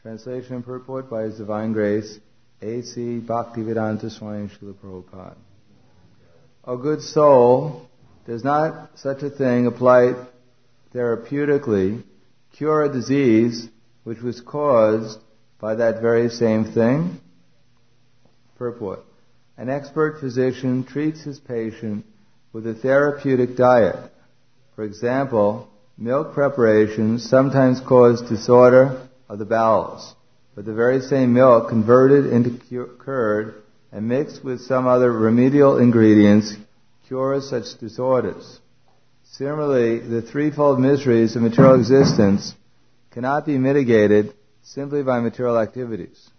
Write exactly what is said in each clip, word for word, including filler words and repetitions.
Translation and purport by His Divine Grace, A C Bhaktivedanta Swami Srila Prabhupada. O good soul, does not such a thing applied therapeutically cure a disease which was caused by that very same thing? Purport. An expert physician treats his patient with a therapeutic diet. For example, milk preparations sometimes cause disorder of the bowels, but the very same milk converted into curd and mixed with some other remedial ingredients cures such disorders. Similarly, the threefold miseries of material existence cannot be mitigated simply by material activities.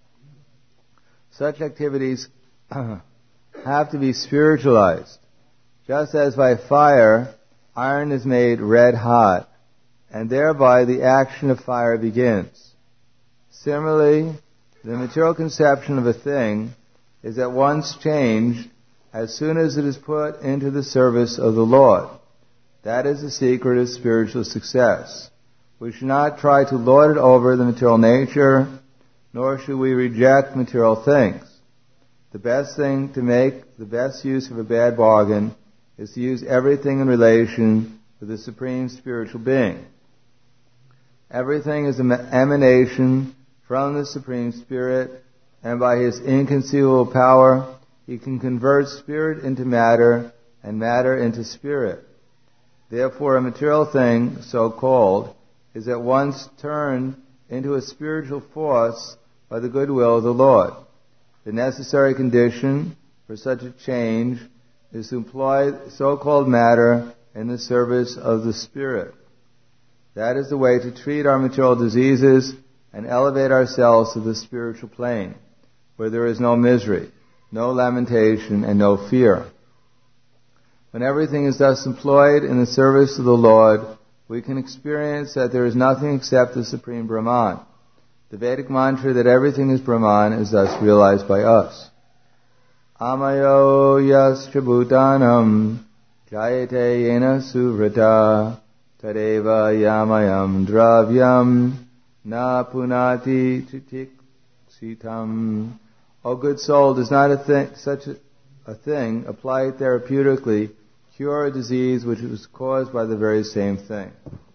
Such activities have to be spiritualized. Just as by fire, iron is made red hot, and thereby the action of fire begins. Similarly, the material conception of a thing is at once changed as soon as it is put into the service of the Lord. That is the secret of spiritual success. We should not try to lord it over the material nature, nor should we reject material things. The best thing to make the best use of a bad bargain is to use everything in relation to the Supreme Spiritual Being. Everything is an emanation from the Supreme Spirit, and by His inconceivable power, He can convert spirit into matter and matter into spirit. Therefore, a material thing, so called, is at once turned into a spiritual force by the goodwill of the Lord. The necessary condition for such a change is to employ so-called matter in the service of the Spirit. That is the way to treat our material diseases and elevate ourselves to the spiritual plane, where there is no misery, no lamentation, and no fear. When everything is thus employed in the service of the Lord, we can experience that there is nothing except the Supreme Brahman. The Vedic mantra that everything is Brahman is thus realized by us. Amayo yascha bhutanam jayate yena suvrata tadeva yamayam dravyam na punati tutiksitam. O good soul, does not a thing, such a, a thing applied therapeutically cure a disease which was caused by the very same thing?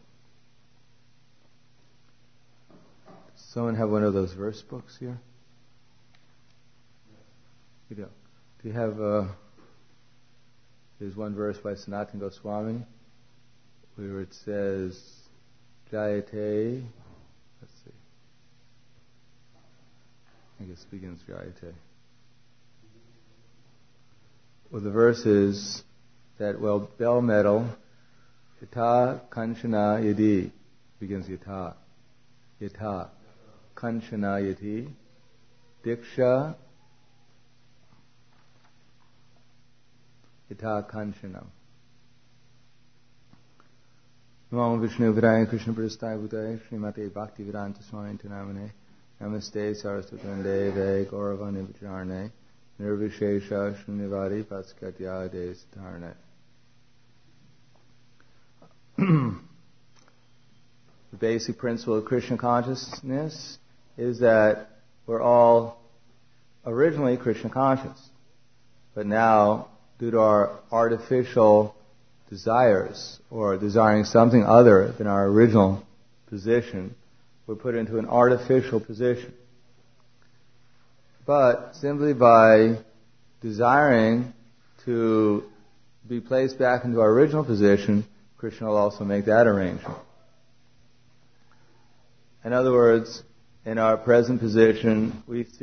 Someone have one of those verse books here? You do. Do you have, uh, there's one verse by Sanatana Goswami where it says, Jayate, let's see, I guess it begins Jayate. Well, the verse is that, well, bell metal, Yata Kanchana Yadi, begins Yata, Yata Kanchana Yati, Diksha Yata Kanchanam. Namo Vishnu Vidaya Krishna Prasthaya Bhutaya Srimate Bhaktivedanta Swami Namane Namaste Saraswatande Ve Gauravani Vicharne Nirvishesha Shunyavadi Paskatya De Satarne. The basic principle of Krishna consciousness is that we're all originally Krishna conscious, but now, due to our artificial desires, or desiring something other than our original position, we're put into an artificial position. But simply by desiring to be placed back into our original position, Krishna will also make that arrangement. In other words, in our present position, we see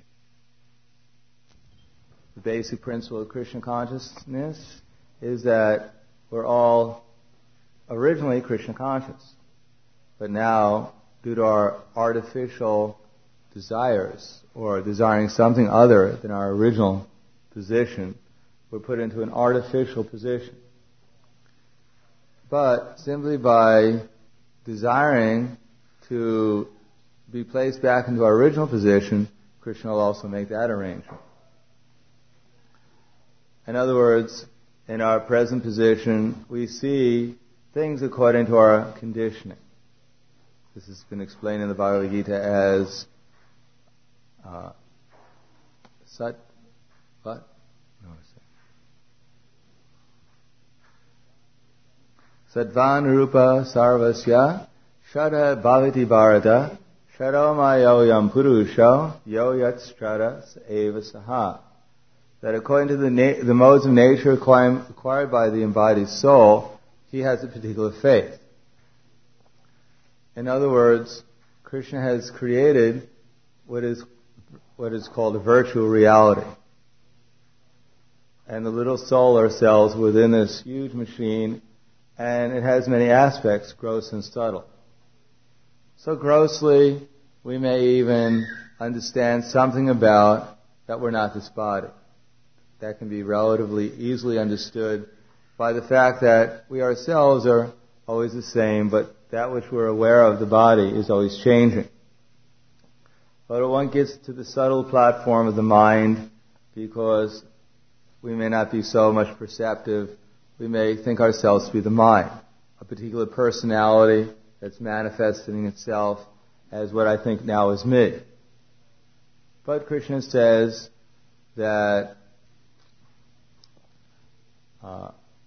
the basic principle of Krishna consciousness is that we're all originally Krishna conscious. But now, due to our artificial desires, or desiring something other than our original position, we're put into an artificial position. But simply by desiring to be placed back into our original position, Krishna will also make that arrangement. In other words, in our present position, we see things according to our conditioning. The This has been explained in the Bhagavad Gita as uh, Sat, what? No, Satvan Rupa Sarvasya Shada Bhavati Bharata Shadamayo Yam Purusho Yo Yat Strata Eva Saha. That according to the, na- the modes of nature acquired, acquired by the embodied soul, he has a particular faith. In other words, Krishna has created what is what is called a virtual reality. And the little solar cells within this huge machine, and it has many aspects, gross and subtle. So grossly, we may even understand something about that we're not this body. That can be relatively easily understood by the fact that we ourselves are always the same, but that which we're aware of, the body, is always changing. But when one gets to the subtle platform of the mind, because we may not be so much perceptive, we may think ourselves to be the mind, a particular personality that's manifesting itself as what I think now is me. But Krishna says that uh,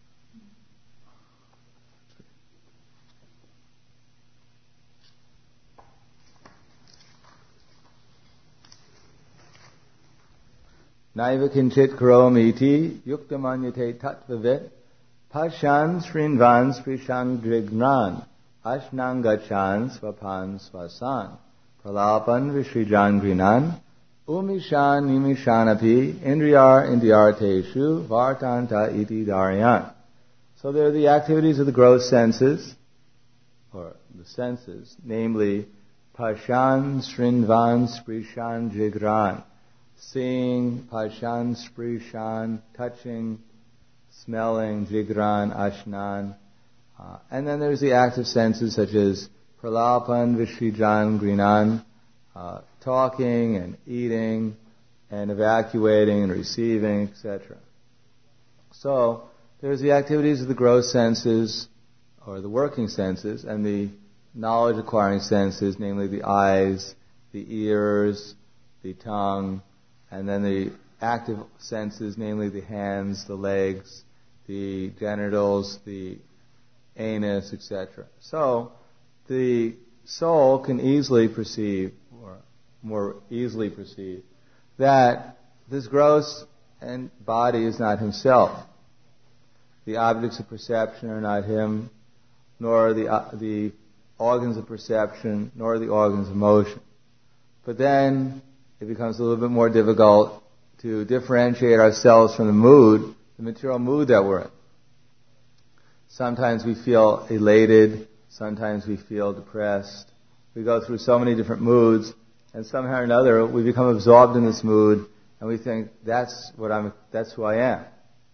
Naiva kinchit karomi iti yuktamanyate tattvavet pashan srinvan sprishan drignan ashnang gachan swapan swasan pralapan vishrijan grinan umishan nimishanapi indriyar indiyarteshu vartanta iti daryan. So there are the activities of the gross senses, or the senses, namely pashan srinvan sprishan jigran. Seeing, pashan, sprishan, touching, smelling, jigran, ashnan. Uh, and then there's the active senses such as pralapan, vishrijan, grinan, uh, talking and eating and evacuating and receiving, et cetera. So there's the activities of the gross senses, or the working senses, and the knowledge-acquiring senses, namely the eyes, the ears, the tongue, and then the active senses, namely the hands, the legs, the genitals, the anus, et cetera. So the soul can easily perceive, or more easily perceive, that this gross and body is not himself. The objects of perception are not him, nor the uh, the organs of perception, nor the organs of motion. But then it becomes a little bit more difficult to differentiate ourselves from the mood, the material mood that we're in. Sometimes we feel elated, sometimes we feel depressed. We go through so many different moods, and somehow or another we become absorbed in this mood, and we think that's what I'm, that's who I am.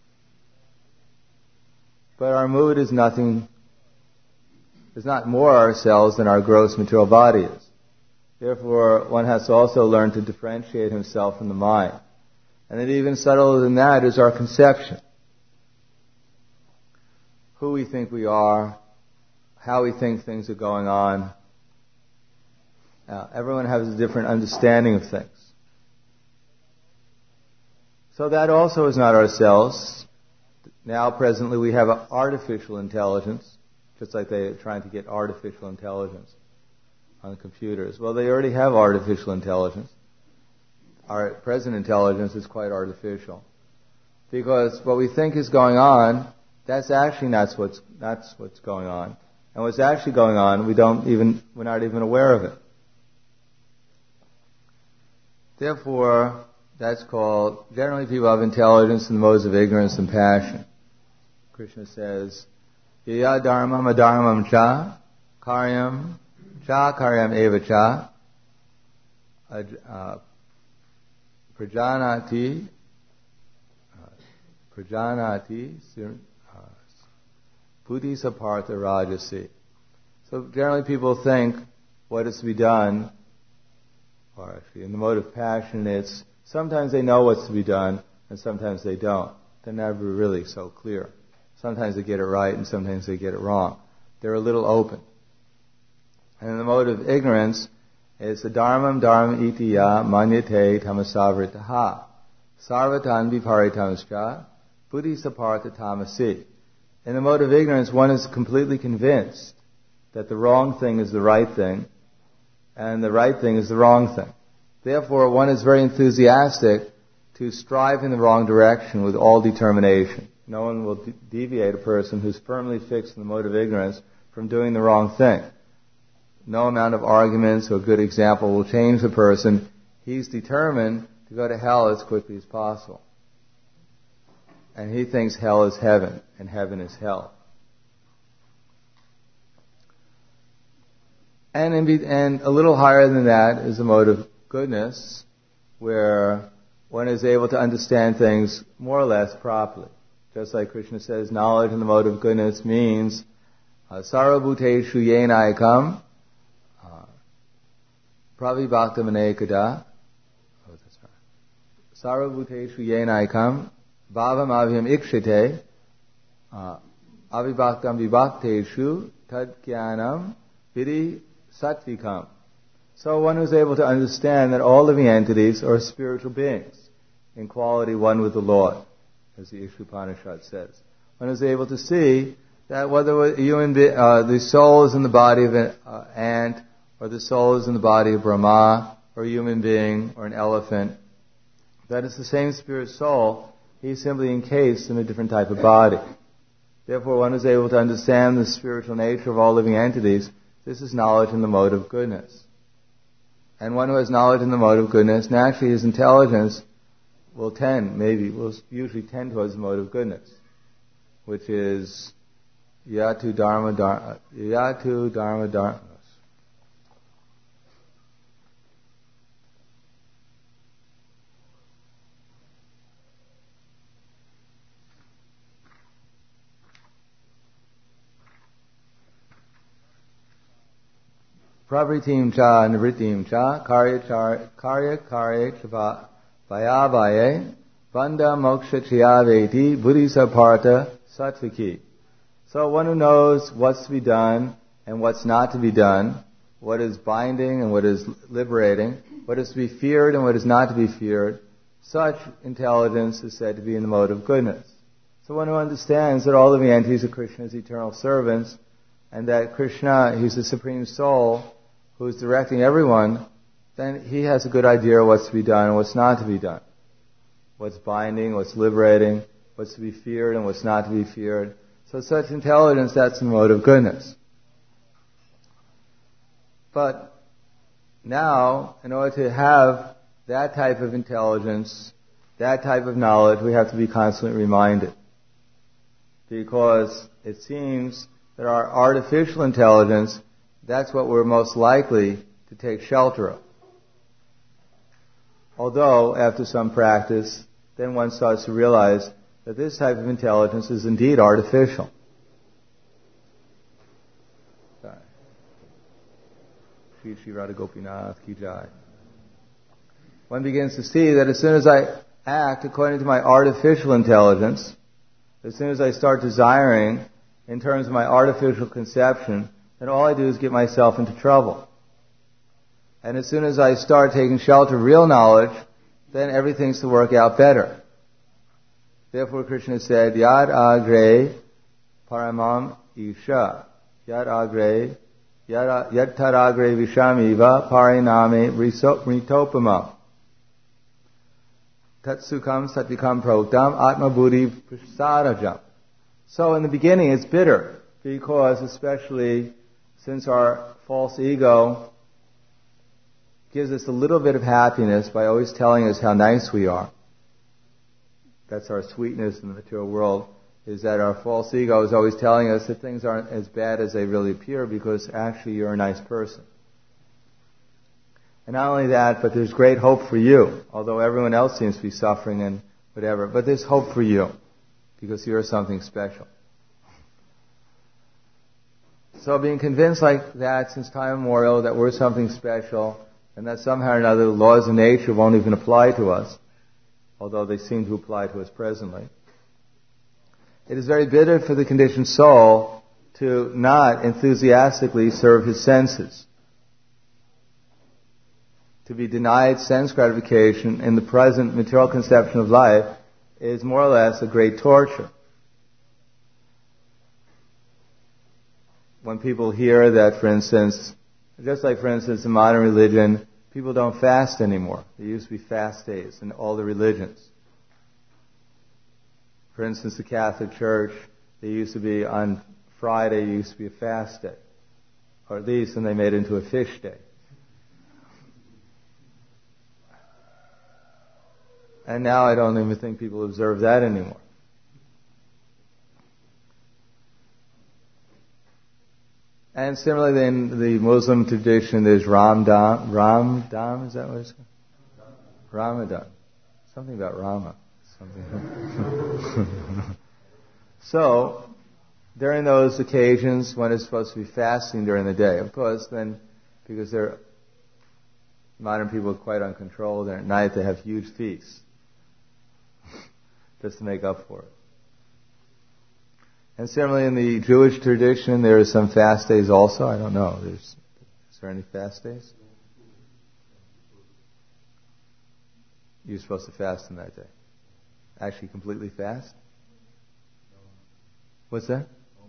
But our mood is nothing, is not more ourselves than our gross material body is. Therefore, one has to also learn to differentiate himself from the mind. And then even subtler than that is our conception. Who we think we are, how we think things are going on. Uh, everyone has a different understanding of things. So that also is not ourselves. Now, presently, we have an artificial intelligence, just like they are trying to get artificial intelligence on computers. Well, they already have artificial intelligence. Our present intelligence is quite artificial. Because what we think is going on, that's actually not what's, that's what's going on. And what's actually going on, we don't even, we're not even aware of it. Therefore, that's called, generally people have intelligence in the modes of ignorance and passion. Krishna says, Yaya dharmam adharmam cha, karyam, cha karyam eva cha, uh, prajanati, uh, prajanati, uh, buddhi sapartha rajasi. So generally people think what is to be done, or actually in the mode of passion, it's sometimes they know what's to be done, and sometimes they don't. They're never really so clear. Sometimes they get it right, and sometimes they get it wrong. They're a little open. And in the mode mode of ignorance is the dharmam dharma iti ya manyate tamasavritaha sarvatan viparitamscha buddhi sapartha tamasi. In the mode of ignorance, one is completely convinced that the wrong thing is the right thing, and the right thing is the wrong thing. Therefore, one is very enthusiastic to strive in the wrong direction with all determination. No one will de- deviate a person who's firmly fixed in the mode of ignorance from doing the wrong thing. No amount of arguments or good example will change the person. He's determined to go to hell as quickly as possible. And he thinks hell is heaven, and heaven is hell. And, in be- and a little higher than that is the mode of goodness, where one is able to understand things more or less properly. Just like Krishna says, knowledge in the mode of goodness means sarvabhuteshu yena ekam pravibhaktamanekada sarvabhuteshu yena ekam bhavam avhyam ikshite avibhaktam vibhakteshu tad jnanam vidi sattvikam. So one who's able to understand that all living entities are spiritual beings, in quality one with the Lord, as the Ishopanishad says. One is able to see that whether a human be, uh, the soul is in the body of an uh, ant, or the soul is in the body of Brahma, or a human being, or an elephant, that it's the same spirit soul. He's simply encased in a different type of body. Therefore, one is able to understand the spiritual nature of all living entities. This is knowledge in the mode of goodness. And one who has knowledge in the mode of goodness, naturally his intelligence will tend, maybe, will usually tend towards the mode of goodness, which is yatu dharma dharma, yatu dharma dharma. Pravritim cha nivritim cha karya karya karya chava vayavaye bandha moksha chayaveti buddhisaparta sattviki. So one who knows what's to be done and what's not to be done, what is binding and what is liberating, what is to be feared and what is not to be feared, such intelligence is said to be in the mode of goodness. So one who understands that all living entities are Krishna's eternal servants, and that Krishna, He's the Supreme Soul, who is directing everyone, then he has a good idea of what's to be done and what's not to be done. What's binding, what's liberating, what's to be feared and what's not to be feared. So such intelligence, that's the mode of goodness. But now, in order to have that type of intelligence, that type of knowledge, we have to be constantly reminded. Because it seems that our artificial intelligence, that's what we're most likely to take shelter of. Although, after some practice, then one starts to realize that this type of intelligence is indeed artificial. Sorry. Shri Shri Radha Gopinath Ki Jai. One begins to see that as soon as I act according to my artificial intelligence, as soon as I start desiring in terms of my artificial conception, then all I do is get myself into trouble. And as soon as I start taking shelter of real knowledge, then everything's to work out better. Therefore Krishna said, Yad agre paramam isha. Yad agre, yad taragre vishamiva pariname ritopamam. Tatsukam satvikam proktam atma buddhi prasadajam. So in the beginning it's bitter, because especially since our false ego gives us a little bit of happiness by always telling us how nice we are. That's our sweetness in the material world, is that our false ego is always telling us that things aren't as bad as they really appear, because actually you're a nice person. And not only that, but there's great hope for you, although everyone else seems to be suffering and whatever, but there's hope for you, because you're something special. So being convinced like that since time immemorial that we're something special, and that somehow or another the laws of nature won't even apply to us, although they seem to apply to us presently, it is very bitter for the conditioned soul to not enthusiastically serve his senses. to be denied sense gratification in the present material conception of life is more or less a great torture. When people hear that, for instance, just like, for instance, in modern religion, people don't fast anymore. There used to be fast days in all the religions. For instance, the Catholic Church, they used to be on Friday, used to be a fast day. Or at least, and they made it into a fish day. And now I don't even think people observe that anymore. And similarly, in the Muslim tradition, there's Ramadan. Ramadan, is that what it's called? Ramadan. Something about Rama. Something. So, during those occasions, one is supposed to be fasting during the day. Of course, then, because they're modern people are quite uncontrolled, and at night they have huge feasts just to make up for it. And similarly, in the Jewish tradition, there are some fast days also. I don't know. There's, is there any fast days? You're supposed to fast on that day. Actually completely fast? What's that?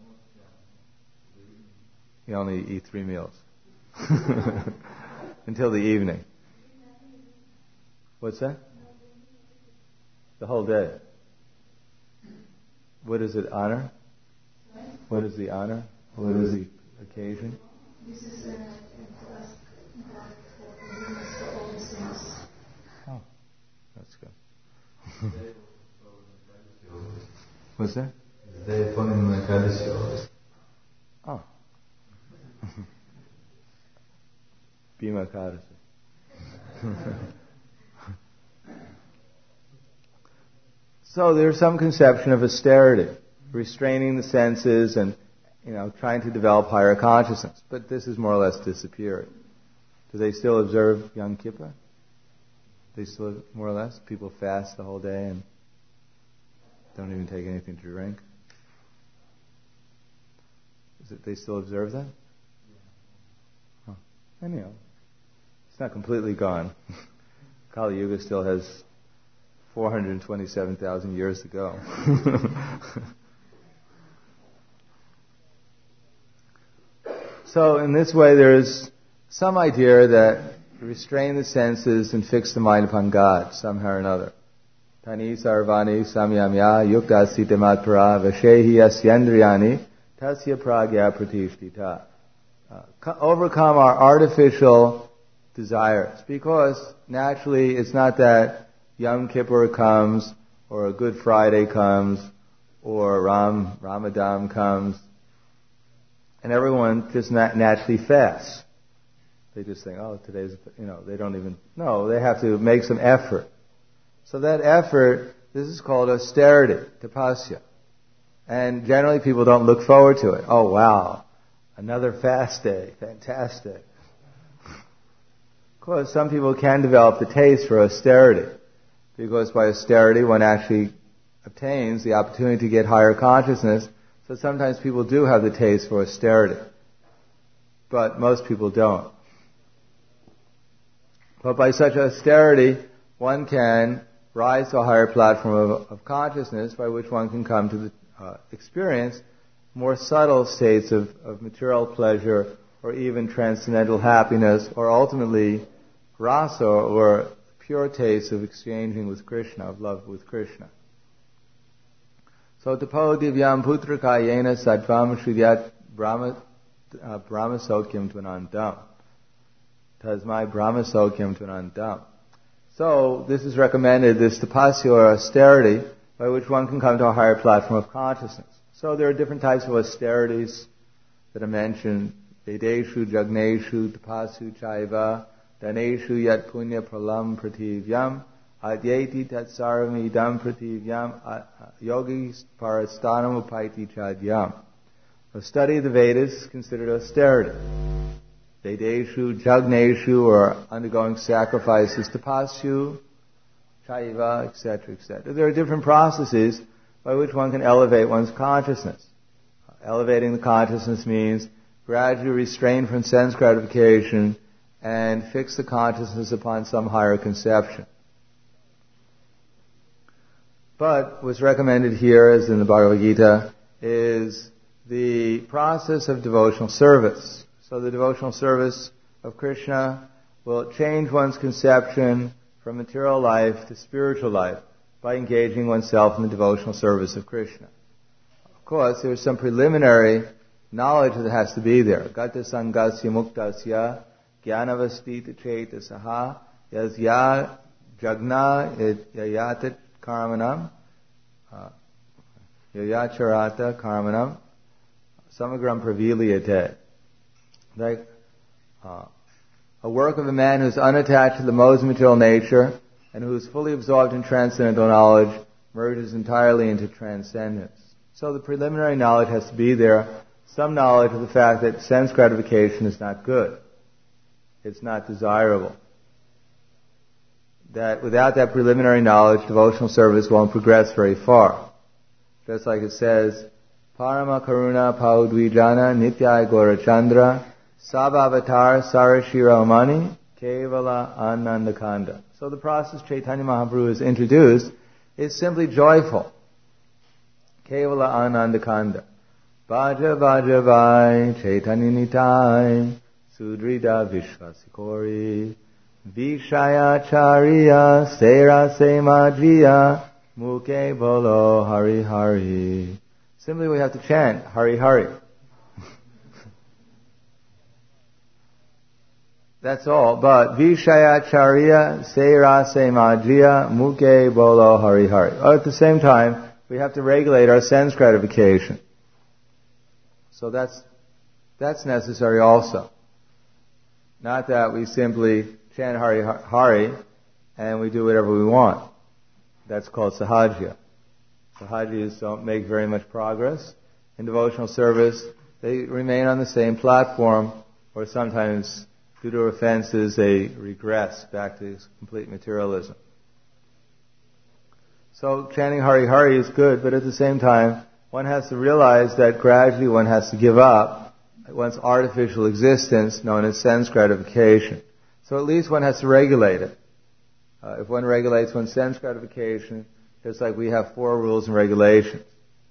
You only eat three meals. Until the evening. What's that? The whole day. What does it honor? What is the honor? What is the occasion? This is a trust God for forgiveness for all the sins. Oh, that's good. What's that? Oh. Bhima Kadasi. So there's some conception of austerity, restraining the senses and, you know, trying to develop higher consciousness. But this is more or less disappearing. Do they still observe Yom Kippur? They still, more or less, people fast the whole day and don't even take anything to drink. Is it they still observe that? Huh. Anyhow, it's not completely gone. Kali Yuga still has four hundred twenty-seven thousand years to go. So in this way there is some idea that restrain the senses and fix the mind upon God somehow or another. Tani sarvani samyamya yukta sitamatpara vashehi asyendriyani tasya pragya pratishtita. Uh, overcome our artificial desires, because naturally it's not that Yom Kippur comes or a Good Friday comes or Ram Ramadan comes and everyone just nat- naturally fasts. They just think, oh, today's, you know, they don't even, no, they have to make some effort. So that effort, this is called austerity, tapasya. And generally people don't look forward to it. Oh, wow, another fast day, fantastic. Of course, some people can develop the taste for austerity, because by austerity one actually obtains the opportunity to get higher consciousness. So sometimes people do have the taste for austerity, but most people don't. But by such austerity, one can rise to a higher platform of, of consciousness by which one can come to the, uh, experience more subtle states of, of material pleasure or even transcendental happiness, or ultimately rasa, or pure taste of exchanging with Krishna, of love with Krishna. So tapo divyam putraka yena sattvam shriyat brahma uh, brahma sokyam tvanandam. Tasmai brahma sokyam tvanandam. So this is recommended, this tapasya or austerity, by which one can come to a higher platform of consciousness. So there are different types of austerities that are mentioned. Vedeshu, Jagneshu, Tapasu, Chaiva, Daneshu, Yat Punya Pralam Prativyam, Adyeti Tatsarami Dam Prativyam, Yogis Parastanam Upaiti Chadyam. A study of the Vedas is considered austerity. Vedeshu, Jagneshu, or undergoing sacrifices, Tapasu, Chaiva, et cetera, et cetera. There are different processes by which one can elevate one's consciousness. Elevating the consciousness means gradually restrain from sense gratification and fix the consciousness upon some higher conception. But what's recommended here, as in the Bhagavad Gita, is the process of devotional service. So the devotional service of Krishna will change one's conception from material life to spiritual life by engaging oneself in the devotional service of Krishna. Of course, there's some preliminary knowledge that has to be there. Gata sangasya muktasya jnanavastita chetasaha yasya jagna yayatat karmanam yayacharata karmanam samagram praviliyate. Like uh, a work of a man who's unattached to the modes of material nature and who's fully absorbed in transcendental knowledge merges entirely into transcendence. So the preliminary knowledge has to be there, some knowledge of the fact that sense gratification is not good. It's not desirable. That without that preliminary knowledge, devotional service won't progress very far. Just like it says, Parama Karuna Paudwijana Nityai Gaurachandra Sabhavatar Sarashiromani Kevala Anandakanda. So the process Chaitanya Mahaprabhu has introduced is simply joyful. Kevala Anandakanda. Vaja Vaja Vai Chaitanya Nitai Sudrida Vishvasikori Vishaya Chariya Sera Semajiya Muke Bolo Hari Hari. Simply we have to chant Hari Hari. That's all. But Vishaya Chariya Sera Semajiya Muke Bolo Hari Hari. Or at the same time, we have to regulate our sense gratification. So that's that's necessary also. Not that we simply chant Hari Hari and we do whatever we want. That's called sahajya. Sahajyas don't make very much progress. In devotional service, they remain on the same platform, or sometimes, due to offenses, they regress back to complete materialism. So chanting Hari Hari is good, but at the same time, one has to realize that gradually one has to give up one's artificial existence known as sense gratification. So at least one has to regulate it. Uh, if one regulates one's sense gratification, just like we have four rules and regulations.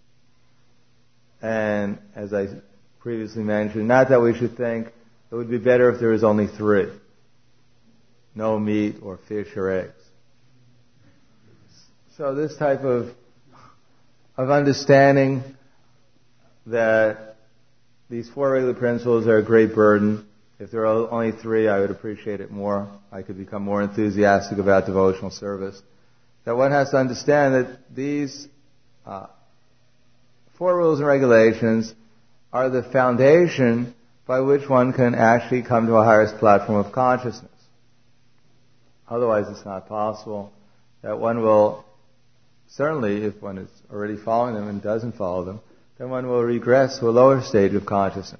And as I previously mentioned, not that we should think it would be better if there was only three. No meat or fish or eggs. So this type of of understanding that these four regular principles are a great burden. If there are only three, I would appreciate it more. I could become more enthusiastic about devotional service. That one has to understand that these uh, four rules and regulations are the foundation by which one can actually come to a highest platform of consciousness. Otherwise, it's not possible. That one will, certainly if one is already following them and doesn't follow them, then one will regress to a lower stage of consciousness.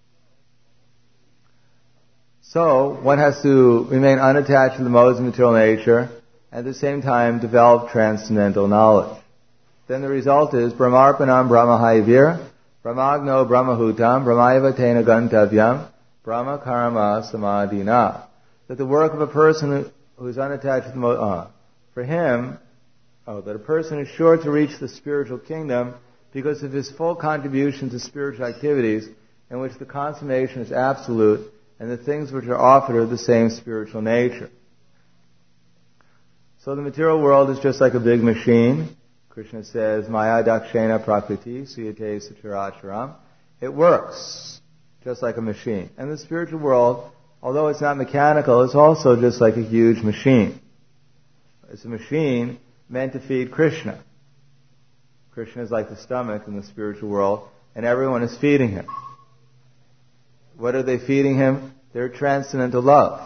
So, one has to remain unattached to the modes of material nature, at the same time develop transcendental knowledge. Then the result is Brahmarpanam Brahmahaivir, Brahmagno Brahmahutam, Brahmayava Tena Gantavyam, Brahma Karma Samadhina. That the work of a person who is unattached to the mode, uh, for him, oh, that a person is sure to reach the spiritual kingdom because of his full contribution to spiritual activities in which the consummation is absolute and the things which are offered are of the same spiritual nature. So the material world is just like a big machine. Krishna says, Maya dakshena prakriti suyate sataracharam. It works just like a machine. And the spiritual world, although it's not mechanical, it's also just like a huge machine. It's a machine meant to feed Krishna. Krishna is like the stomach in the spiritual world, and everyone is feeding him. What are they feeding him? Their transcendental love.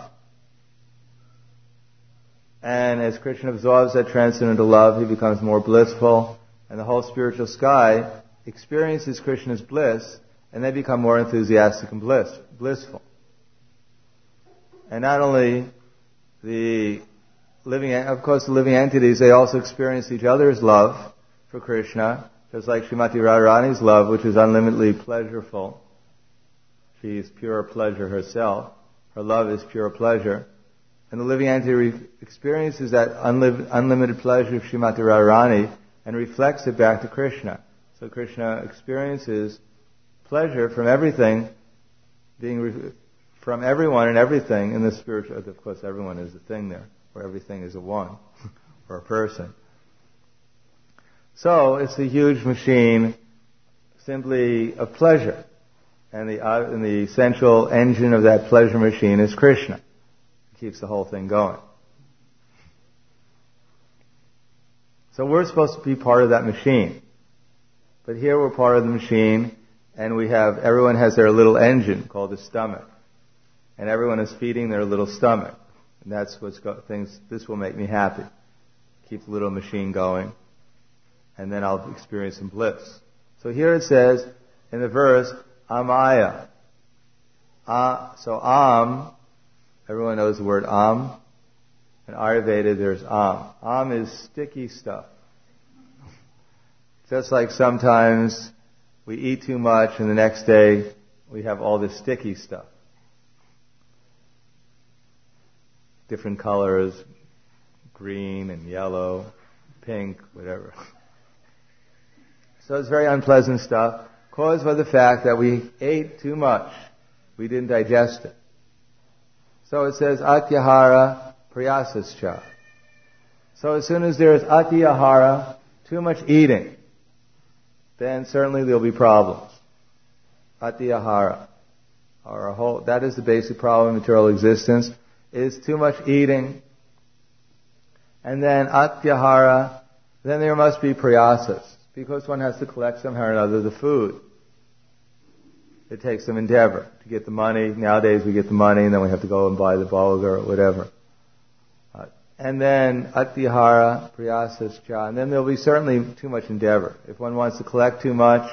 And as Krishna absorbs that transcendental love, he becomes more blissful, and the whole spiritual sky experiences Krishna's bliss, and they become more enthusiastic and bliss, blissful. And not only the living, of course, the living entities, they also experience each other's love for Krishna, just like Srimati Radharani's love, which is unlimitedly pleasureful. She is pure pleasure herself. Her love is pure pleasure. And the living entity re- experiences that unli- unlimited pleasure of Srimati Radharani and reflects it back to Krishna. So Krishna experiences pleasure from everything, being re- from everyone and everything in the spiritual. Of course, everyone is a thing there, where everything is a one or a person. So it's a huge machine, simply of pleasure, and the uh, and the essential engine of that pleasure machine is Krishna. It keeps the whole thing going. So we're supposed to be part of that machine. But here we're part of the machine, and we have, everyone has their little engine called the stomach. And everyone is feeding their little stomach. And that's what's got things, this will make me happy. Keep the little machine going. And then I'll experience some bliss. So here it says, in the verse, amaya. Uh, so am, everyone knows the word am. In Ayurveda there's am. Am is sticky stuff. Just like sometimes we eat too much and the next day we have all this sticky stuff. Different colors, green and yellow, pink, whatever. So it's very unpleasant stuff, caused by the fact that we ate too much. We didn't digest it. So it says, atyahara priyasascha. So as soon as there is atyahara, too much eating, then certainly there'll be problems. Atyahara. Our whole, that is the basic problem in material existence, is too much eating. And then atyahara, then there must be prayasas, because one has to collect somehow or another the food. It takes some endeavor to get the money. Nowadays we get the money and then we have to go and buy the bulgur or whatever. Uh, and then atyahara, priyasas cha, and then there'll be certainly too much endeavor. If one wants to collect too much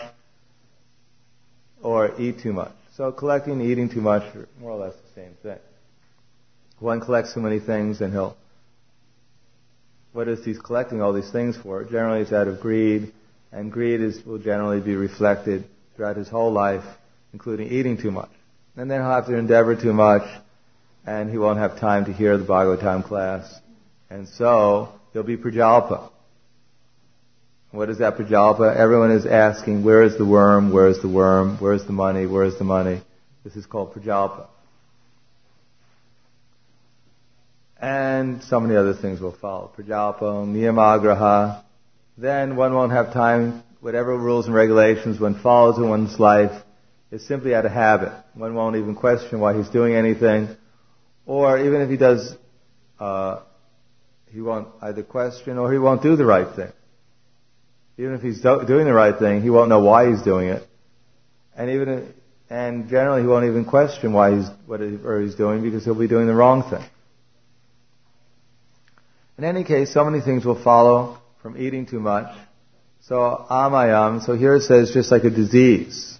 or eat too much. So collecting and eating too much are more or less the same thing. If one collects too many things, then he'll, what is he collecting all these things for? Generally it's out of greed, and greed is, will generally be reflected throughout his whole life, including eating too much. And then he'll have to endeavor too much, and he won't have time to hear the Bhagavatam class. And so, there'll be prajalpa. What is that prajalpa? Everyone is asking, where is the worm, where is the worm, where is the money, where is the money? This is called prajalpa. And so many other things will follow. Prajalpa, niyamagraha. Then one won't have time, whatever rules and regulations one follows in one's life, is simply out of habit. One won't even question why he's doing anything. Or even if he does, uh, he won't either question or he won't do the right thing. Even if he's do- doing the right thing, he won't know why he's doing it. And even if, and generally he won't even question why he's, whatever he's doing, because he'll be doing the wrong thing. In any case, so many things will follow from eating too much. So, amayam, so here it says just like a disease.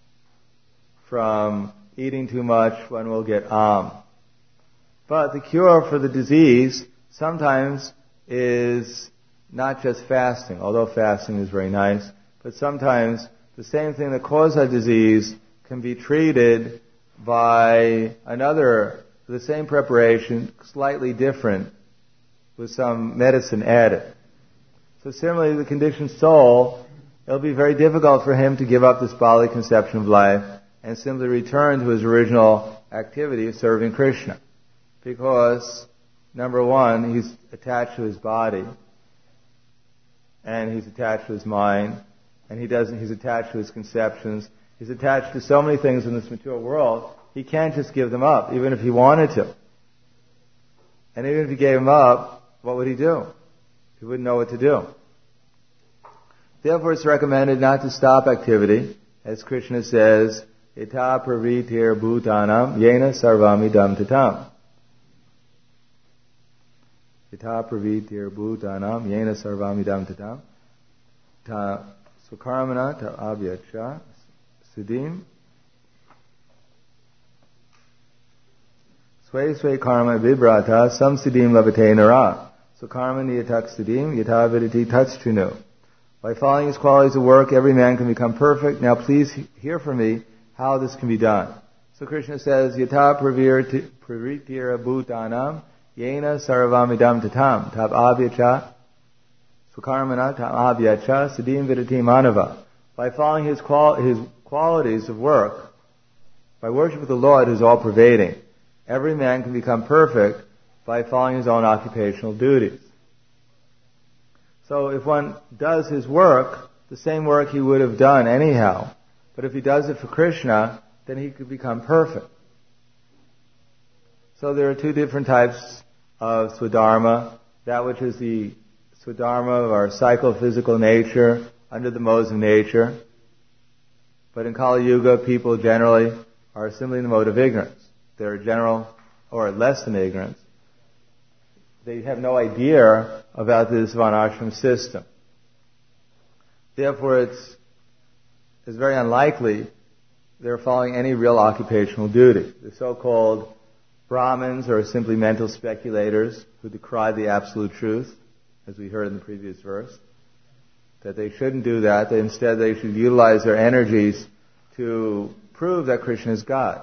From eating too much, one will get am. But the cure for the disease sometimes is not just fasting, although fasting is very nice, but sometimes the same thing that caused that disease can be treated by another, the same preparation, slightly different, with some medicine added. So similarly, the conditioned soul, it'll be very difficult for him to give up this bodily conception of life and simply return to his original activity of serving Krishna. Because, number one, he's attached to his body, and he's attached to his mind, and he doesn't, he's attached to his conceptions, he's attached to so many things in this material world, he can't just give them up, even if he wanted to. And even if he gave them up, what would he do? He wouldn't know what to do. Therefore, it's recommended not to stop activity, as Krishna says, Ita pravitir bhutanam yena sarvamidam tatam. Ita pravitir bhutanam yena sarvamidam tatam. Ta sukarmana ta abhyacha siddhim. Sway sway karma vibrata sam siddhim lavate nara. Sukarma niyatak siddhim yata viditi tatschunu. By following his qualities of work, every man can become perfect. Now please hear from me how this can be done. So Krishna says, Yata praritira bhutanam yena sarvamidam tatam tab abhyacha swakarmana tam abhyacha siddhim vidati manava. By following his, qual- his qualities of work, by worship of the Lord who is all-pervading, every man can become perfect by following his own occupational duties. So if one does his work, the same work he would have done anyhow, but if he does it for Krishna, then he could become perfect. So there are two different types of swadharma, that which is the swadharma of our psychophysical nature, under the modes of nature. But in Kali Yuga, people generally are simply in the mode of ignorance. They're general, or less than ignorance. They have no idea about this varnashram system. Therefore, it's, it's very unlikely they're following any real occupational duty. The so-called Brahmins are simply mental speculators who decry the absolute truth, as we heard in the previous verse. That they shouldn't do that, that instead they should utilize their energies to prove that Krishna is God.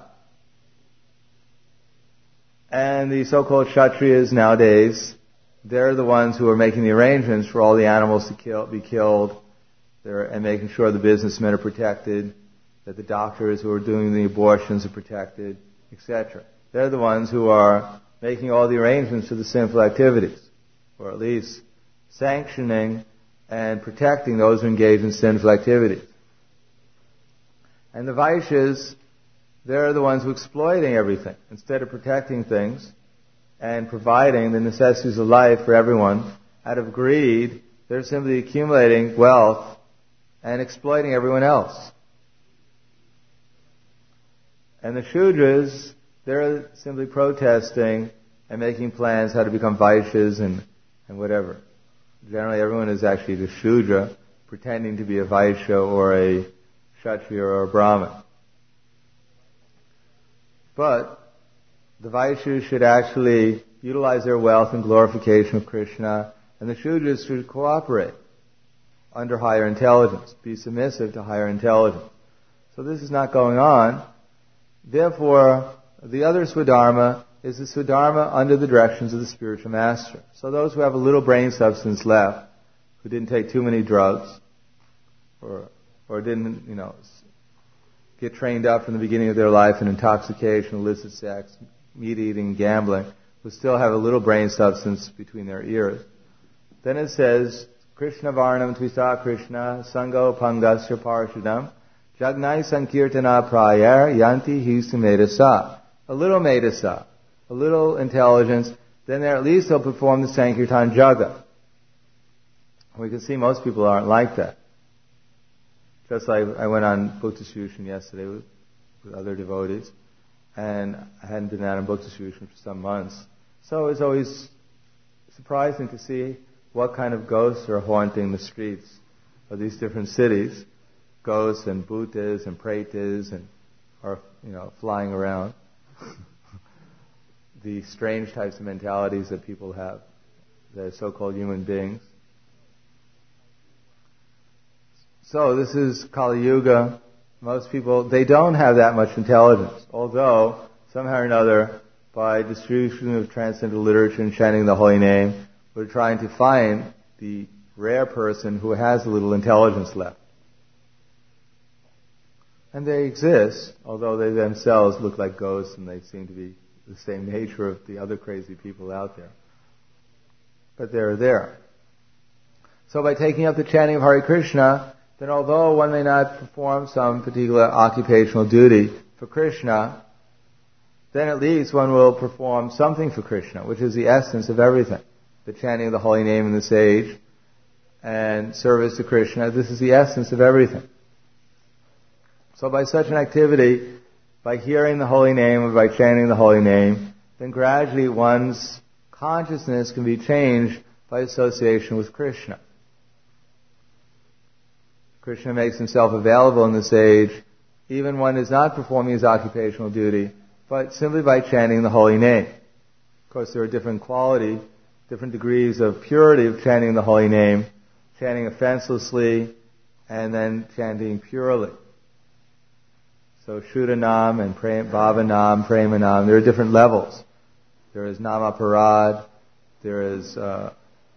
And the so-called Kshatriyas nowadays, they're the ones who are making the arrangements for all the animals to kill, be killed, they're, and making sure the businessmen are protected, that the doctors who are doing the abortions are protected, et cetera. They're the ones who are making all the arrangements for the sinful activities, or at least sanctioning and protecting those who engage in sinful activities. And the Vaishyas, they're the ones who are exploiting everything. Instead of protecting things and providing the necessities of life for everyone, out of greed, they're simply accumulating wealth and exploiting everyone else. And the Shudras, they're simply protesting and making plans how to become Vaishyas and, and whatever. Generally, everyone is actually the Shudra, pretending to be a Vaishya or a Kshatriya or a Brahmin. But the Vaishyas should actually utilize their wealth in glorification of Krishna, and the Shudras should cooperate under higher intelligence, be submissive to higher intelligence. So this is not going on. Therefore, the other Swadharma is the Swadharma under the directions of the spiritual master. So those who have a little brain substance left, who didn't take too many drugs, or or didn't, you know, get trained up from the beginning of their life in intoxication, illicit sex, meat eating, gambling, who still have a little brain substance between their ears. Then it says, Krishna Varnam Tvisa Krishna Sango Pangasya Parshadam Jagnai Sankirtana Prayar Yanti Hisu Medasa. A little Medasa, a little intelligence, then there at least they'll perform the Sankirtan Jaga. We can see most people aren't like that. Just like I went on book distribution yesterday with, with other devotees, and I hadn't been out on book distribution for some months. So it's always surprising to see what kind of ghosts are haunting the streets of these different cities. Ghosts and bhutas and pretas and are, you know, flying around. The strange types of mentalities that people have, the so-called human beings. So this is Kali Yuga. Most people, they don't have that much intelligence, although somehow or another, by distribution of transcendental literature and chanting the holy name, we're trying to find the rare person who has a little intelligence left. And they exist, although they themselves look like ghosts and they seem to be the same nature of the other crazy people out there. But they're there. So by taking up the chanting of Hare Krishna, then although one may not perform some particular occupational duty for Krishna, then at least one will perform something for Krishna, which is the essence of everything. The chanting of the holy name in the sage and service to Krishna, this is the essence of everything. So by such an activity, by hearing the holy name or by chanting the holy name, then gradually one's consciousness can be changed by association with Krishna. Krishna makes himself available in the sage, even one is not performing his occupational duty, but simply by chanting the holy name. Of course, there are different quality, different degrees of purity of chanting the holy name, chanting offenselessly, and then chanting purely. So Shuddhanam and Bhavanam, Premanam, there are different levels. There is Namaparad, there is uh,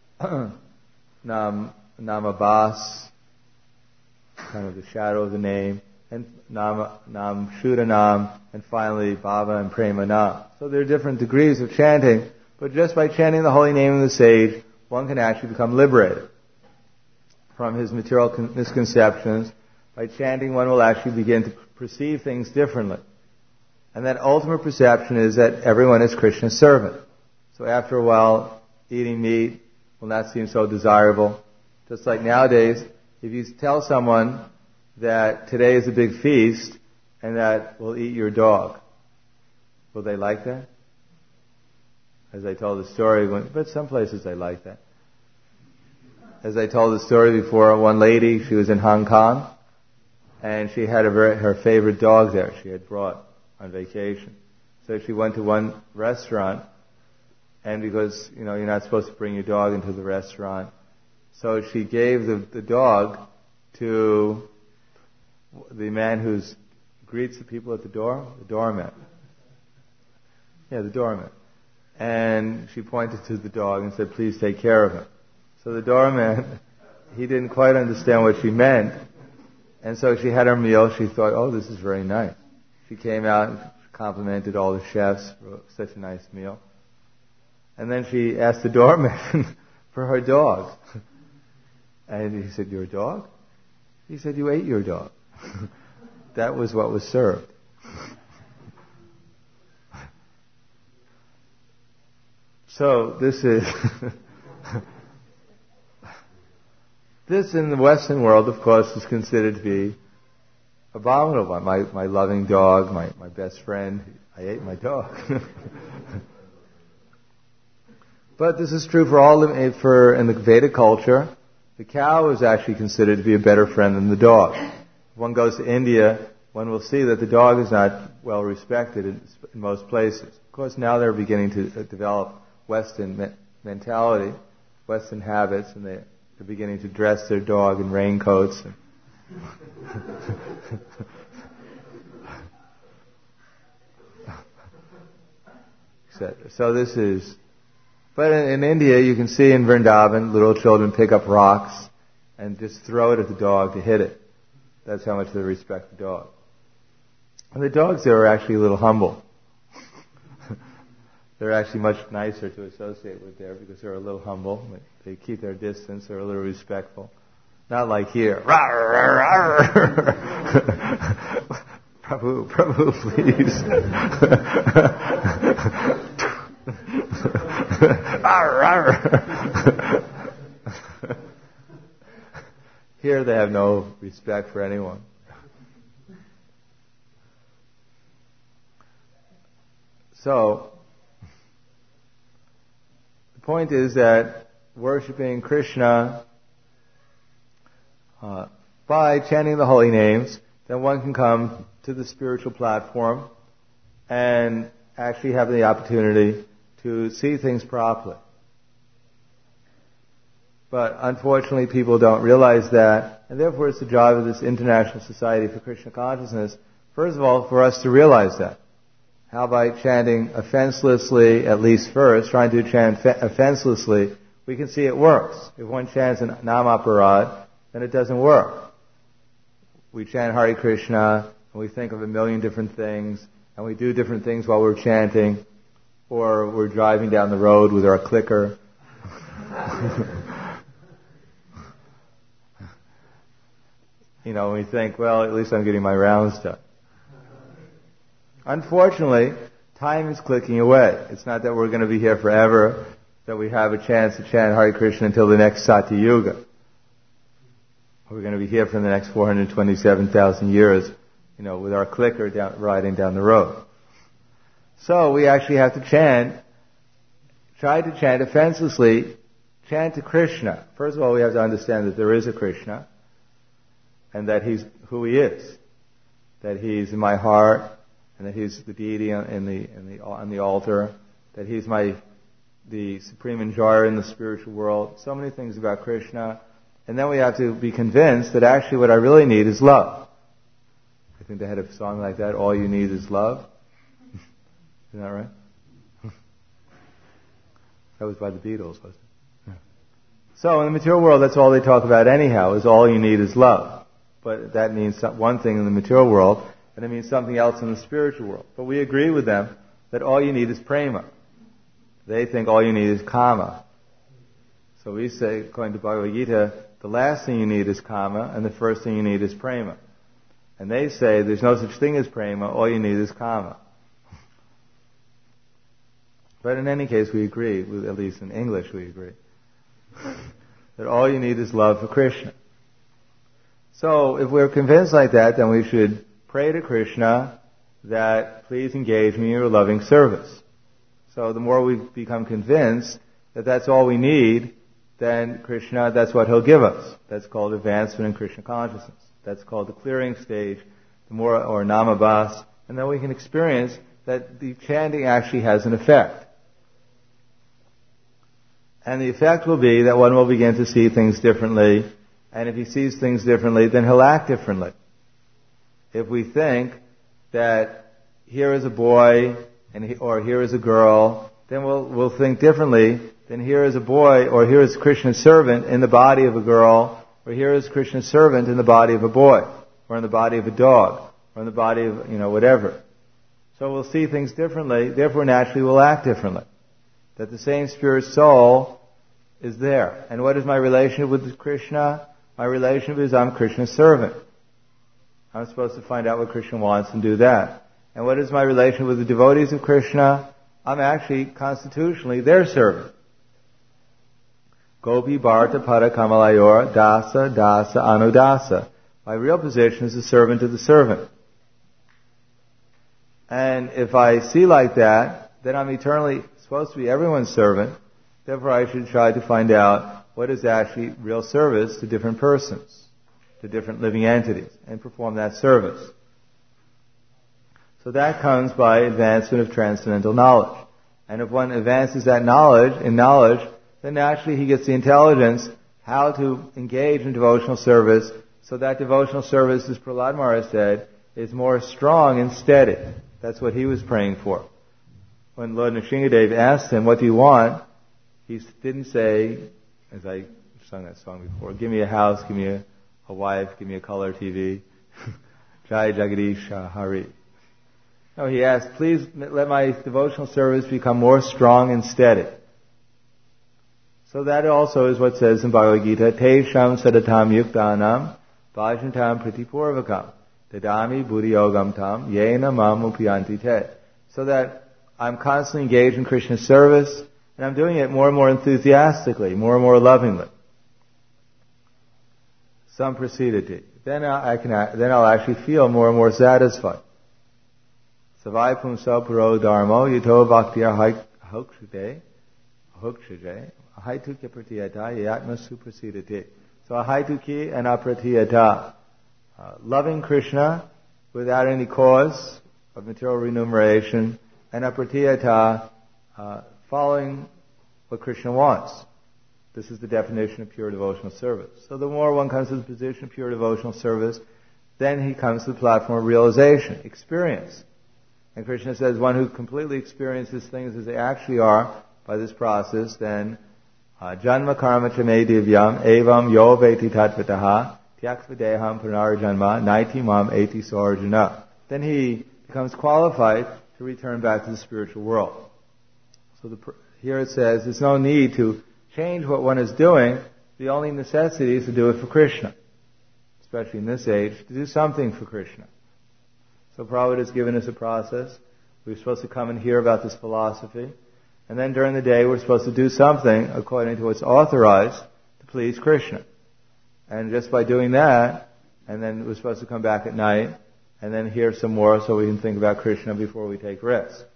Nam, Namabhas, kind of the shadow of the name, and Nam, Nam Shuddhanam, and finally Bhava and Premanam. So there are different degrees of chanting, but just by chanting the holy name of the sage, one can actually become liberated from his material con- misconceptions. By chanting, one will actually begin to perceive things differently. And that ultimate perception is that everyone is Krishna's servant. So after a while, eating meat will not seem so desirable. Just like nowadays, if you tell someone that today is a big feast and that we'll eat your dog, will they like that? As I told the story, when, but some places they like that. As I told the story before, one lady, she was in Hong Kong, and she had a very, her favorite dog there she had brought on vacation. So she went to one restaurant, and because, you know, you're not supposed to bring your dog into the restaurant, so she gave the, the dog to the man who greets the people at the door, the doorman. Yeah, the doorman. And she pointed to the dog and said, please take care of him. So the doorman, he didn't quite understand what she meant. And so she had her meal. She thought, oh, this is very nice. She came out and complimented all the chefs for such a nice meal. And then she asked the doorman for her dog. And he said, your dog? He said, you ate your dog. That was what was served. So this is... This in the Western world, of course, is considered to be abominable. My, my loving dog, my, my best friend, I ate my dog. But this is true for all, the, for in the Vedic culture, the cow is actually considered to be a better friend than the dog. If one goes to India, one will see that the dog is not well respected in, in most places. Of course, now they're beginning to develop Western me- mentality, Western habits, and they They're beginning to dress their dog in raincoats. And so this is, but in, in India you can see in Vrindavan, little children pick up rocks and just throw it at the dog to hit it. That's how much they respect the dog. And the dogs there are actually a little humble. They're actually much nicer to associate with there because they're a little humble. They keep their distance. They're a little respectful. Not like here. Prabhu, Prabhu, please. Here they have no respect for anyone. So, the point is that worshiping Krishna uh, by chanting the holy names, then one can come to the spiritual platform and actually have the opportunity to see things properly. But unfortunately, people don't realize that, and therefore it's the job of this International Society for Krishna Consciousness, first of all, for us to realize that. How by chanting offenselessly, at least first, trying to chant offenselessly, we can see it works. If one chants an Namaparad, then it doesn't work. We chant Hare Krishna, and we think of a million different things, and we do different things while we're chanting, or we're driving down the road with our clicker. You know, we think, well, at least I'm getting my rounds done. Unfortunately, time is clicking away. It's not that we're going to be here forever, that we have a chance to chant Hare Krishna until the next Satya Yuga. We're going to be here for the next four hundred twenty-seven thousand years, you know, with our clicker down, riding down the road. So we actually have to chant, try to chant offenselessly, chant to Krishna. First of all, we have to understand that there is a Krishna, and that He's who He is. That He's in my heart, and that He's the deity in the, in the, on the altar, that He's my, the supreme enjoyer in the spiritual world. So many things about Krishna. And then we have to be convinced that actually what I really need is love. I think they had a song like that, All You Need Is Love. Isn't that right? That was by the Beatles, wasn't it? Yeah. So in the material world, that's all they talk about anyhow, is all you need is love. But that means one thing in the material world, and it means something else in the spiritual world. But we agree with them that all you need is prema. They think all you need is kama. So we say, according to Bhagavad Gita, the last thing you need is kama, and the first thing you need is prema. And they say there's no such thing as prema, all you need is kama. But in any case, we agree, at least in English we agree, that all you need is love for Krishna. So if we're convinced like that, then we should pray to Krishna that please engage me in your loving service. So the more we become convinced that that's all we need, then Krishna, that's what he'll give us. That's called advancement in Krishna consciousness. That's called the clearing stage, the more, or namabhas, and then we can experience that the chanting actually has an effect. And the effect will be that one will begin to see things differently, and if he sees things differently, then he'll act differently. If we think that here is a boy, and he, or here is a girl, then we'll, we'll think differently than here is a boy, or here is Krishna's servant in the body of a girl, or here is Krishna's servant in the body of a boy, or in the body of a dog, or in the body of, you know, whatever. So we'll see things differently, therefore naturally we'll act differently. That the same spirit soul is there. And what is my relationship with Krishna? My relationship is I'm Krishna's servant. I'm supposed to find out what Krishna wants and do that. And what is my relationship with the devotees of Krishna? I'm actually constitutionally their servant. Gopi Bharata Pada Kamalayor Dasa Dasa Anudasa. My real position is the servant of the servant. And if I see like that, then I'm eternally supposed to be everyone's servant. Therefore I should try to find out what is actually real service to different persons, to different living entities, and perform that service. So that comes by advancement of transcendental knowledge. And if one advances that knowledge, in knowledge, then naturally he gets the intelligence how to engage in devotional service, so that devotional service, as Prahlad Maharaj said, is more strong and steady. That's what he was praying for. When Lord Nrsingadev asked him, what do you want? He didn't say, as I sung that song before, give me a house, give me a, a wife, give me a color T V. Jai Jagadish Hari. No, he asked, please let my devotional service become more strong and steady. So that also is what says in Bhagavad Gita, Tesham sadatam yuktanam bhajantam pratipurvakam dadami buddhiyogam tam yena mam upiyanti te. So that I'm constantly engaged in Krishna's service, and I'm doing it more and more enthusiastically, more and more lovingly. Samprasidati. Then I can, then I'll actually feel more and more satisfied. Savai pumsa puro dharmo yato bhaktiya hokshute hokshute ahaituki pratiyata yatma suprasidati. So ahaituki and apratiyata. Uh, loving Krishna without any cause of material remuneration, and apratiyata, uh, following what Krishna wants. This is the definition of pure devotional service. So the more one comes to the position of pure devotional service, then he comes to the platform of realization, experience. And Krishna says, one who completely experiences things as they actually are by this process, then janma karma chame divyam evam yo veti tatvataha tyaksvadeham punarjanma naiti mam eti sarjana. Then he becomes qualified to return back to the spiritual world. So the, here it says, there's no need to change what one is doing. The only necessity is to do it for Krishna. Especially in this age, to do something for Krishna. So Prabhupada has given us a process. We're supposed to come and hear about this philosophy. And then during the day, we're supposed to do something according to what's authorized to please Krishna. And just by doing that, and then we're supposed to come back at night, and then hear some more so we can think about Krishna before we take rest.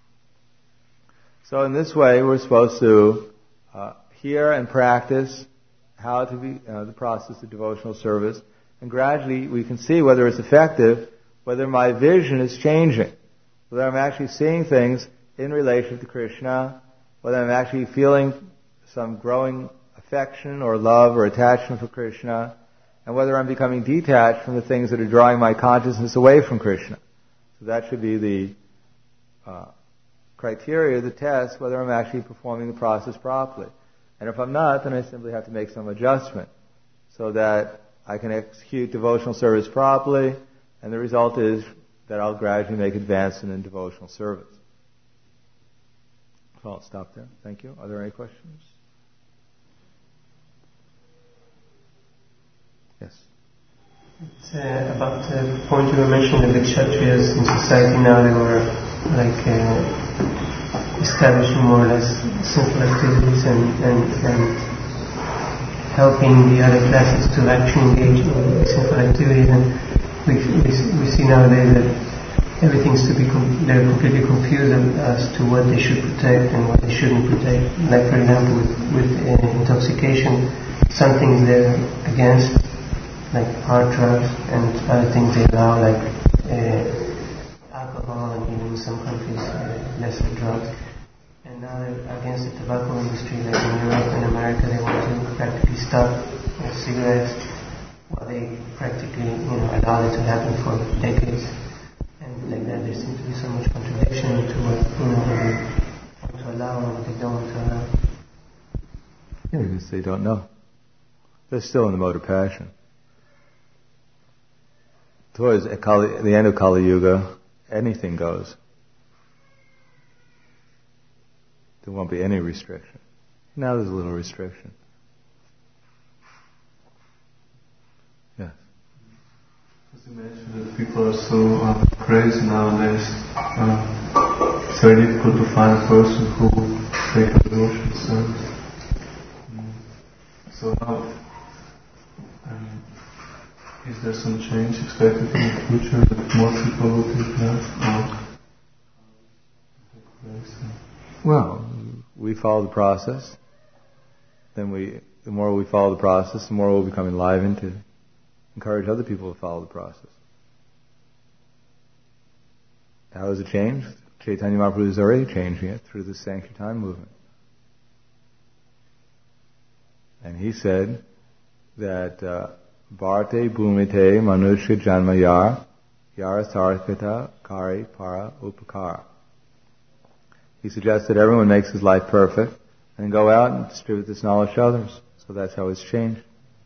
So in this way, we're supposed to uh, hear and practice how to be, uh, the process of devotional service. And gradually we can see whether it's effective, whether my vision is changing, whether I'm actually seeing things in relation to Krishna, whether I'm actually feeling some growing affection or love or attachment for Krishna, and whether I'm becoming detached from the things that are drawing my consciousness away from Krishna. So that should be the uh, criteria, the test, whether I'm actually performing the process properly. And if I'm not, then I simply have to make some adjustment so that I can execute devotional service properly, and the result is that I'll gradually make advancement in devotional service. So I'll stop there. Thank you. Are there any questions? Yes. It's uh, about the point you were mentioning that the Kshatriyas in society now, they were like uh, establishing more or less simple activities and, and, and helping the other classes to actually engage in simple activities. And we, we, we see nowadays that everything's to be com- they're completely confused as to what they should protect and what they shouldn't protect. Like for example, with, with uh, intoxication, some things they're against, like hard drugs, and other things they allow, like uh, alcohol, and even in some countries uh, lesser drugs. And now they're against the tobacco industry, like in Europe and America, they want to practically stop uh, cigarettes, while they practically, you know, allow it to happen for decades. And like that, there seems to be so much contradiction to what, you know, what they want to allow and what they don't want to allow. Yeah, because they don't know. They're still in the mode of passion. Towards Kali, the end of Kali Yuga, anything goes. There won't be any restriction. Now there's a little restriction. Yes. As you mentioned, that people are so uh, crazy nowadays. Uh, it's very difficult to find a person who will take a devotion service. Mm. So now, um, is there some change expected in the future that more people will take that? Well, we follow the process. Then we, the more we follow the process, the more we'll become enlivened to encourage other people to follow the process. How has it changed? Chaitanya Mahaprabhu is already changing it through the Sankirtan movement. And he said that uh, Bharte Bhumite Manushya Janmayar Yarasarkata Kari Para Upakara. He suggests that everyone makes his life perfect and go out and distribute this knowledge to others. So that's how it's changed.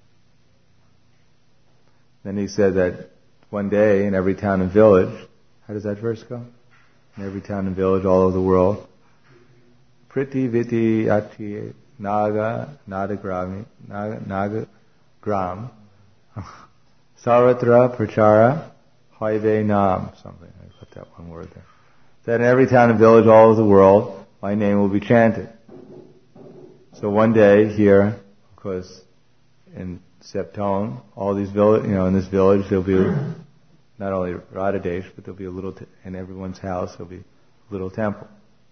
Then he said that one day in every town and village, how does that verse go? In every town and village all over the world, Priti Viti Ati Naga Nadagrami Naga Naga Gram Saratra Prachara Haive Nam, something. I put that one word there. That in every town and village all over the world, my name will be chanted. So one day here, of course, in Septone, all these village, you know, in this village, there'll be not only Radhadesh, but there'll be a little, t- in everyone's house, there'll be a little temple.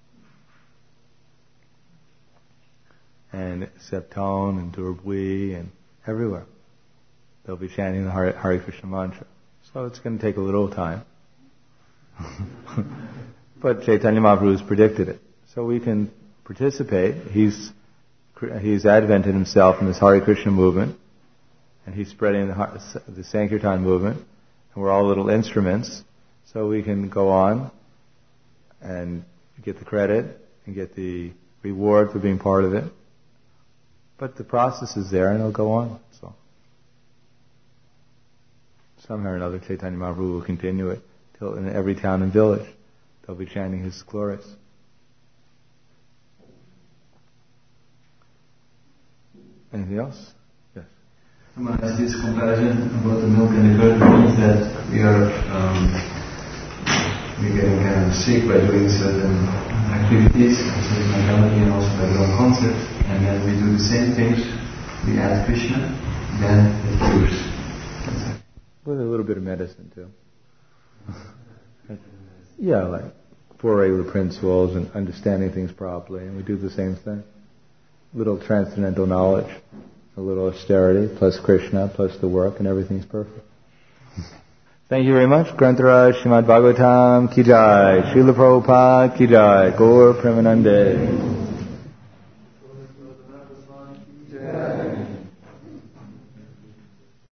And Septone and Durbui and everywhere, they'll be chanting the Hare, Hare Krishna mantra. So it's going to take a little time. But Chaitanya Mahaprabhu has predicted it. So we can participate. He's he's advented himself in this Hare Krishna movement, and he's spreading the, the Sankirtan movement, and we're all little instruments, so we can go on and get the credit and get the reward for being part of it. But the process is there, and it'll go on. So somehow or another, Chaitanya Mahaprabhu will continue it till in every town and village they'll be chanting his glories. Anything else? Yes. Someone has this comparison about the milk and the curd means that we are um, we're getting kind of sick by doing certain activities, certain mentality, and also by wrong concepts, and then we do the same things, we add Krishna, then it cures. With a little bit of medicine too. Yeah, like four regular principles and understanding things properly, and we do the same thing. Little transcendental knowledge, a little austerity, plus Krishna, plus the work, and everything's perfect. Thank you very much. Grantaraj Srimad Bhagavatam Ki Jai, Srila Prabhupada Ki Jai, Gaur Premanande.